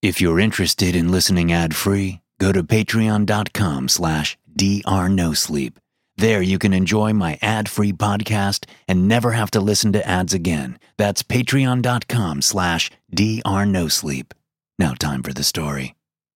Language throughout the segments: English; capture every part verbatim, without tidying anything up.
If you're interested in listening ad-free, go to patreon.com slash drnosleep. There you can enjoy my ad-free podcast and never have to listen to ads again. That's patreon.com slash drnosleep. Now time for the story.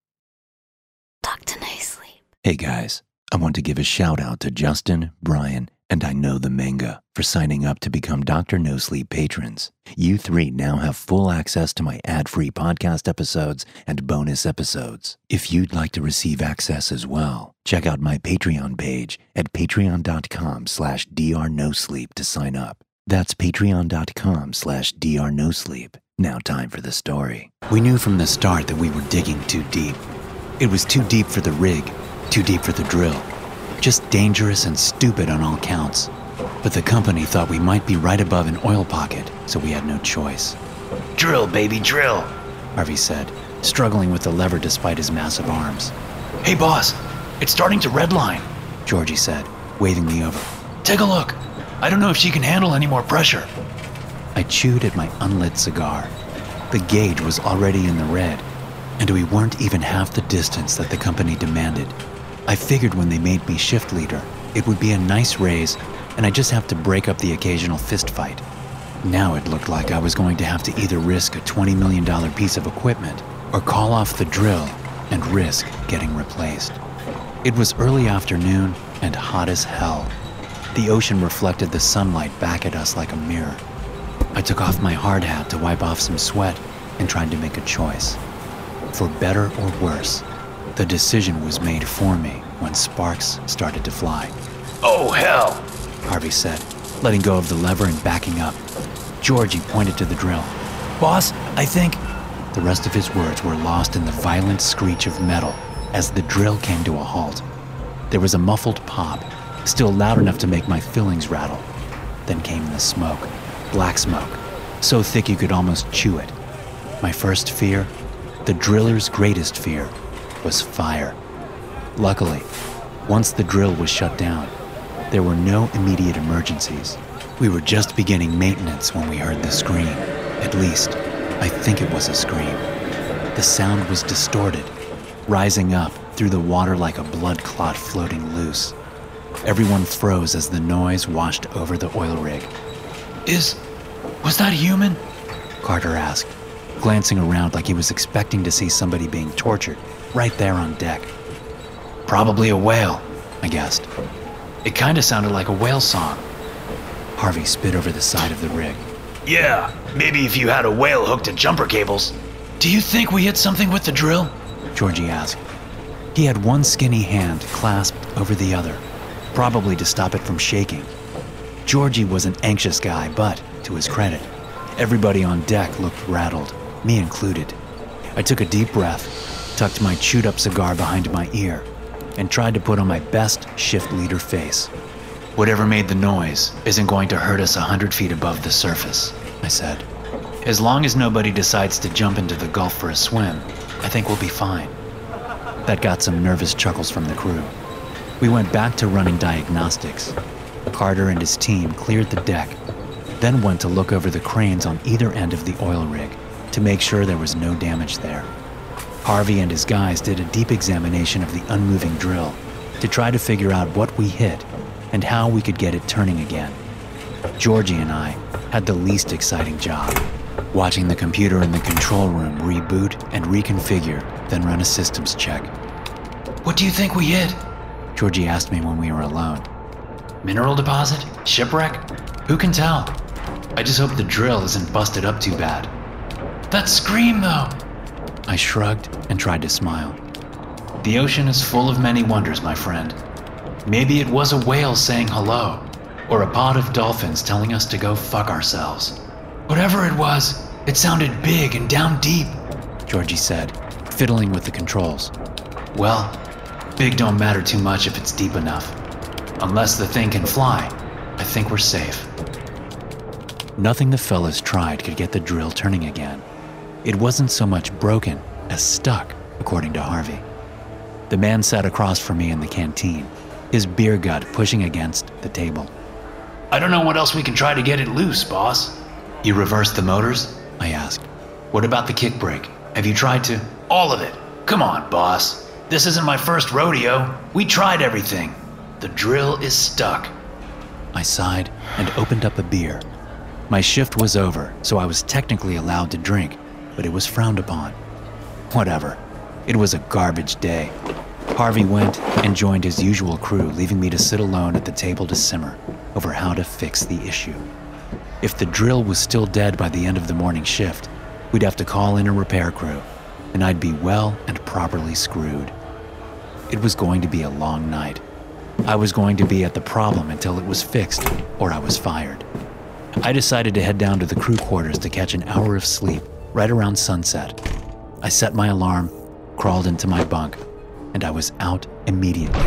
Doctor No Sleep. Hey guys, I want to give a shout out to Justin, Brian, and I Know the Manga for signing up to become Doctor No Sleep patrons. You three now have full access to my ad-free podcast episodes and bonus episodes. If you'd like to receive access as well, check out my Patreon page at patreon.com slash drnosleep to sign up. That's patreon.com slash drnosleep. Now time for the story. We knew from the start that we were digging too deep. It was too deep for the rig, too deep for the drill. Just dangerous and stupid on all counts. But the company thought we might be right above an oil pocket, so we had no choice. Drill, baby, drill, Harvey said, struggling with the lever despite his massive arms. Hey, boss, it's starting to redline, Georgie said, waving me over. Take a look. I don't know if she can handle any more pressure. I chewed at my unlit cigar. The gauge was already in the red, and we weren't even half the distance that the company demanded. I figured when they made me shift leader, it would be a nice raise, and I just have to break up the occasional fist fight. Now it looked like I was going to have to either risk a twenty million dollars piece of equipment or call off the drill and risk getting replaced. It was early afternoon and hot as hell. The ocean reflected the sunlight back at us like a mirror. I took off my hard hat to wipe off some sweat and tried to make a choice. For better or worse, the decision was made for me when sparks started to fly. Oh, hell, Harvey said, letting go of the lever and backing up. Georgie pointed to the drill. Boss, I think... The rest of his words were lost in the violent screech of metal as the drill came to a halt. There was a muffled pop, still loud enough to make my fillings rattle. Then came the smoke, black smoke, so thick you could almost chew it. My first fear, the driller's greatest fear, was fire. Luckily, once the drill was shut down, there were no immediate emergencies. We were just beginning maintenance when we heard the scream. At least, I think it was a scream. The sound was distorted, rising up through the water like a blood clot floating loose. Everyone froze as the noise washed over the oil rig. Is... was that human? Carter asked, glancing around like he was expecting to see somebody being tortured right there on deck. Probably a whale, I guessed. It kinda sounded like a whale song. Harvey spit over the side of the rig. Yeah, maybe if you had a whale hooked to jumper cables. Do you think we hit something with the drill? Georgie asked. He had one skinny hand clasped over the other, probably to stop it from shaking. Georgie was an anxious guy, but, to his credit, everybody on deck looked rattled, me included. I took a deep breath, tucked my chewed-up cigar behind my ear, and tried to put on my best shift leader face. Whatever made the noise isn't going to hurt us a hundred feet above the surface, I said. As long as nobody decides to jump into the Gulf for a swim, I think we'll be fine. That got some nervous chuckles from the crew. We went back to running diagnostics. Carter and his team cleared the deck, then went to look over the cranes on either end of the oil rig to make sure there was no damage there. Harvey and his guys did a deep examination of the unmoving drill to try to figure out what we hit and how we could get it turning again. Georgie and I had the least exciting job, watching the computer in the control room reboot and reconfigure, then run a systems check. What do you think we hit? Georgie asked me when we were alone. Mineral deposit? Shipwreck? Who can tell? I just hope the drill isn't busted up too bad. That scream, though! I shrugged and tried to smile. The ocean is full of many wonders, my friend. Maybe it was a whale saying hello, or a pod of dolphins telling us to go fuck ourselves. Whatever it was, it sounded big and down deep, Georgie said, fiddling with the controls. Well, big don't matter too much if it's deep enough. Unless the thing can fly, I think we're safe. Nothing the fellas tried could get the drill turning again. It wasn't so much broken as stuck, according to Harvey. The man sat across from me in the canteen, his beer gut pushing against the table. I don't know what else we can try to get it loose, boss. You reversed the motors? I asked. What about the kick brake? Have you tried to? All of it. Come on, boss. This isn't my first rodeo. We tried everything. The drill is stuck. I sighed and opened up a beer. My shift was over, so I was technically allowed to drink, but it was frowned upon. Whatever. It was a garbage day. Harvey went and joined his usual crew, leaving me to sit alone at the table to simmer over how to fix the issue. If the drill was still dead by the end of the morning shift, we'd have to call in a repair crew, and I'd be well and properly screwed. It was going to be a long night. I was going to be at the problem until it was fixed, or I was fired. I decided to head down to the crew quarters to catch an hour of sleep right around sunset. I set my alarm, crawled into my bunk, and I was out immediately.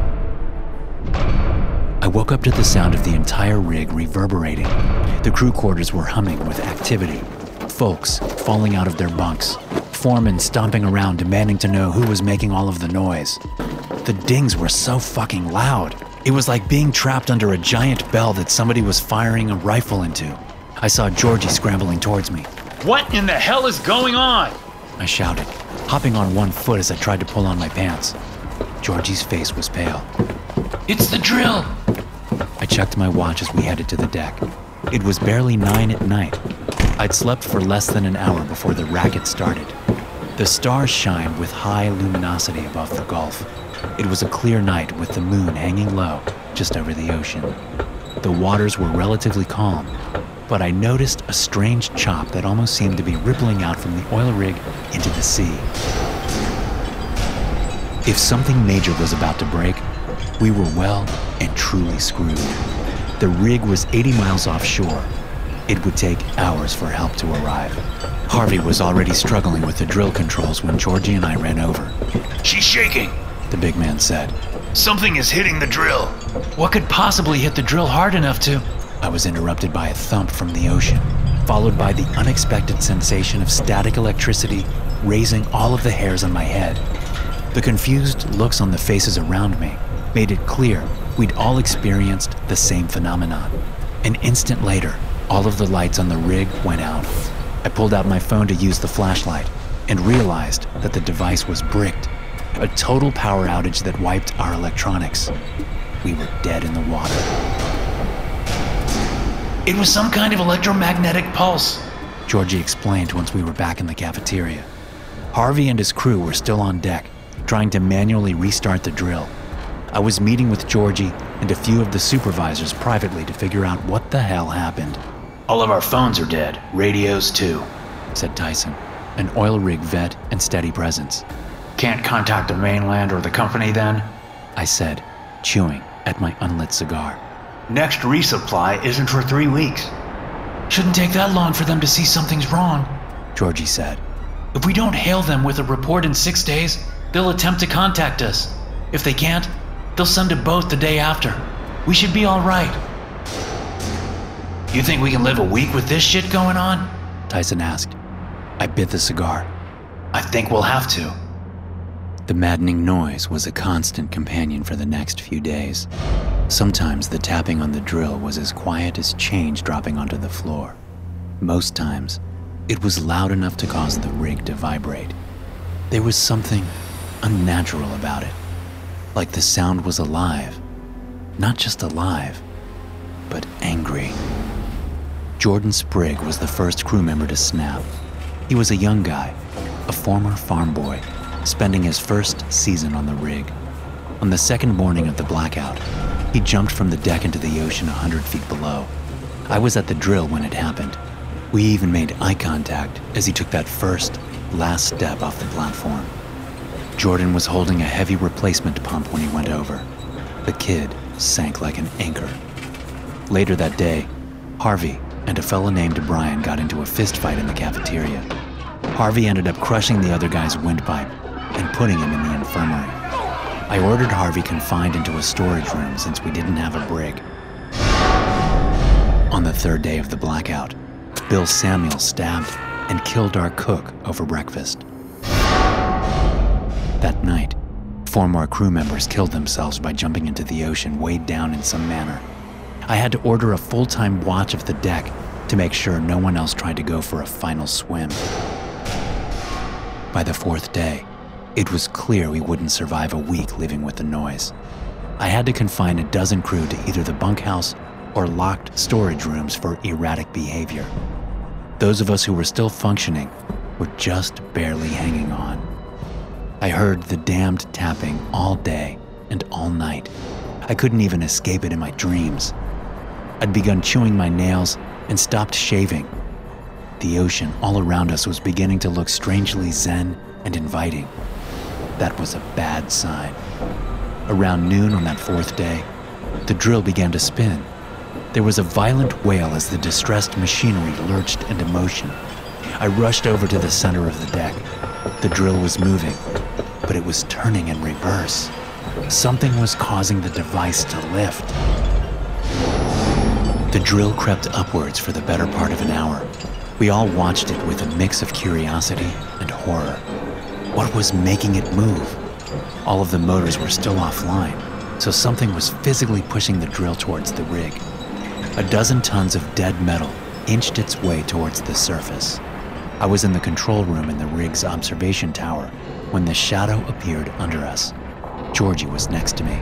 I woke up to the sound of the entire rig reverberating. The crew quarters were humming with activity. Folks falling out of their bunks. Foremen stomping around demanding to know who was making all of the noise. The dings were so fucking loud. It was like being trapped under a giant bell that somebody was firing a rifle into. I saw Georgie scrambling towards me. What in the hell is going on? I shouted, hopping on one foot as I tried to pull on my pants. Georgie's face was pale. It's the drill! I checked my watch as we headed to the deck. It was barely nine at night. I'd slept for less than an hour before the racket started. The stars shined with high luminosity above the Gulf. It was a clear night with the moon hanging low just over the ocean. The waters were relatively calm, but I noticed a strange chop that almost seemed to be rippling out from the oil rig into the sea. If something major was about to break, we were well and truly screwed. The rig was eighty miles offshore. It would take hours for help to arrive. Harvey was already struggling with the drill controls when Georgie and I ran over. She's shaking, the big man said. Something is hitting the drill. What could possibly hit the drill hard enough to... I was interrupted by a thump from the ocean, followed by the unexpected sensation of static electricity raising all of the hairs on my head. The confused looks on the faces around me made it clear we'd all experienced the same phenomenon. An instant later, all of the lights on the rig went out. I pulled out my phone to use the flashlight and realized that the device was bricked. A total power outage that wiped our electronics. We were dead in the water. It was some kind of electromagnetic pulse, Georgie explained once we were back in the cafeteria. Harvey and his crew were still on deck, trying to manually restart the drill. I was meeting with Georgie and a few of the supervisors privately to figure out what the hell happened. All of our phones are dead, radios too, said Tyson, an oil rig vet and steady presence. Can't contact the mainland or the company then? I said, chewing at my unlit cigar. Next resupply isn't for three weeks. Shouldn't take that long for them to see something's wrong, Georgie said. If we don't hail them with a report in six days, they'll attempt to contact us. If they can't, they'll send a boat the day after. We should be all right. You think we can live a week with this shit going on? Tyson asked. I bit the cigar. I think we'll have to. The maddening noise was a constant companion for the next few days. Sometimes the tapping on the drill was as quiet as change dropping onto the floor. Most times, it was loud enough to cause the rig to vibrate. There was something unnatural about it, like the sound was alive. Not just alive, but angry. Jordan Sprigg was the first crew member to snap. He was a young guy, a former farm boy, spending his first season on the rig. On the second morning of the blackout, he jumped from the deck into the ocean a hundred feet below. I was at the drill when it happened. We even made eye contact as he took that first, last step off the platform. Jordan was holding a heavy replacement pump when he went over. The kid sank like an anchor. Later that day, Harvey and a fellow named Brian got into a fistfight in the cafeteria. Harvey ended up crushing the other guy's windpipe and putting him in the infirmary. I ordered Harvey confined into a storage room since we didn't have a brig. On the third day of the blackout, Bill Samuel stabbed and killed our cook over breakfast. That night, four more crew members killed themselves by jumping into the ocean weighed down in some manner. I had to order a full-time watch of the deck to make sure no one else tried to go for a final swim. By the fourth day, it was clear we wouldn't survive a week living with the noise. I had to confine a dozen crew to either the bunkhouse or locked storage rooms for erratic behavior. Those of us who were still functioning were just barely hanging on. I heard the damned tapping all day and all night. I couldn't even escape it in my dreams. I'd begun chewing my nails and stopped shaving. The ocean all around us was beginning to look strangely zen and inviting. That was a bad sign. Around noon on that fourth day, the drill began to spin. There was a violent wail as the distressed machinery lurched into motion. I rushed over to the center of the deck. The drill was moving, but it was turning in reverse. Something was causing the device to lift. The drill crept upwards for the better part of an hour. We all watched it with a mix of curiosity and horror. What was making it move? All of the motors were still offline, so something was physically pushing the drill towards the rig. A dozen tons of dead metal inched its way towards the surface. I was in the control room in the rig's observation tower when the shadow appeared under us. Georgie was next to me.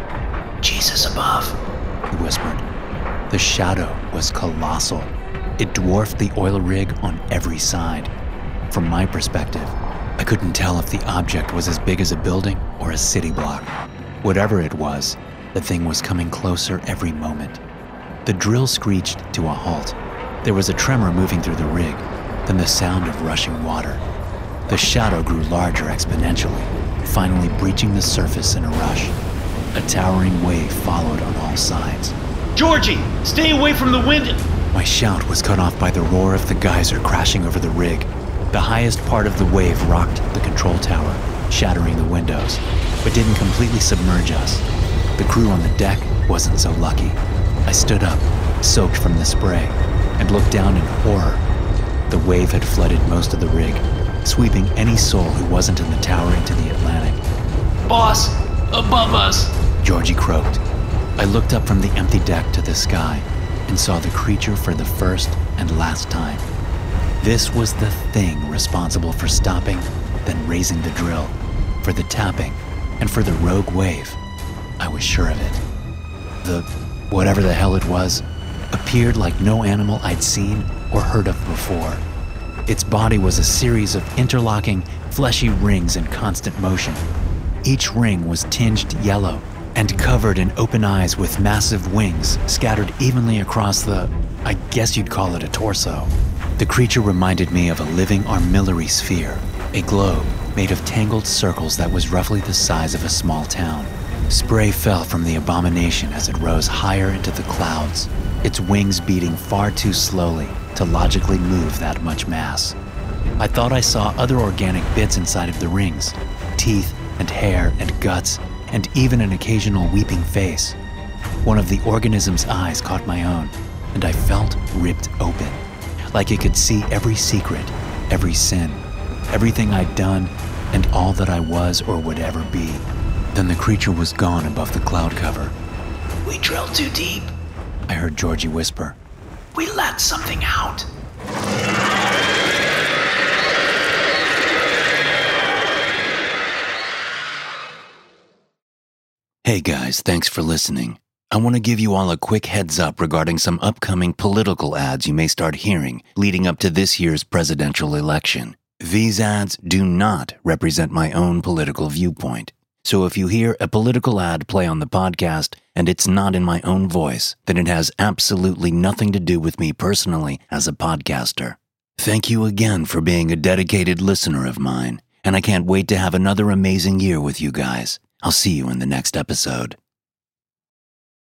Jesus above, he whispered. The shadow was colossal. It dwarfed the oil rig on every side. From my perspective, I couldn't tell if the object was as big as a building or a city block. Whatever it was, the thing was coming closer every moment. The drill screeched to a halt. There was a tremor moving through the rig, then the sound of rushing water. The shadow grew larger exponentially, finally breaching the surface in a rush. A towering wave followed on all sides. Georgie, stay away from the wind! My shout was cut off by the roar of the geyser crashing over the rig. The highest part of the wave rocked the control tower, shattering the windows, but didn't completely submerge us. The crew on the deck wasn't so lucky. I stood up, soaked from the spray, and looked down in horror. The wave had flooded most of the rig, sweeping any soul who wasn't in the tower into the Atlantic. Boss, above us! Georgie croaked. I looked up from the empty deck to the sky and saw the creature for the first and last time. This was the thing responsible for stopping, then raising the drill, for the tapping, and for the rogue wave. I was sure of it. The whatever the hell it was appeared like no animal I'd seen or heard of before. Its body was a series of interlocking, fleshy rings in constant motion. Each ring was tinged yellow and covered in open eyes with massive wings scattered evenly across the, I guess you'd call it a torso. The creature reminded me of a living armillary sphere, a globe made of tangled circles that was roughly the size of a small town. Spray fell from the abomination as it rose higher into the clouds, its wings beating far too slowly to logically move that much mass. I thought I saw other organic bits inside of the rings, teeth and hair and guts, and even an occasional weeping face. One of the organism's eyes caught my own, and I felt ripped open, like it could see every secret, every sin, everything I'd done, and all that I was or would ever be. Then the creature was gone above the cloud cover. We drilled too deep, I heard Georgie whisper. We let something out. Hey guys, thanks for listening. I want to give you all a quick heads up regarding some upcoming political ads you may start hearing leading up to this year's presidential election. These ads do not represent my own political viewpoint. So if you hear a political ad play on the podcast and it's not in my own voice, then it has absolutely nothing to do with me personally as a podcaster. Thank you again for being a dedicated listener of mine, and I can't wait to have another amazing year with you guys. I'll see you in the next episode.